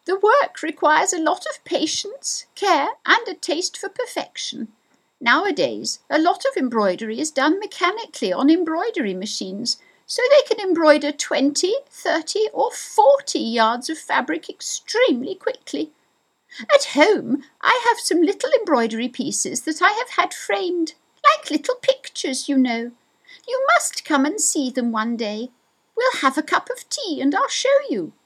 The work requires a lot of patience, care, and a taste for perfection. Nowadays, a lot of embroidery is done mechanically on embroidery machines, so they can embroider 20, 30, or 40 yards of fabric extremely quickly. At home, I have some little embroidery pieces that I have had framed, like little pictures, you know. You must come and see them one day. We'll have a cup of tea and I'll show you.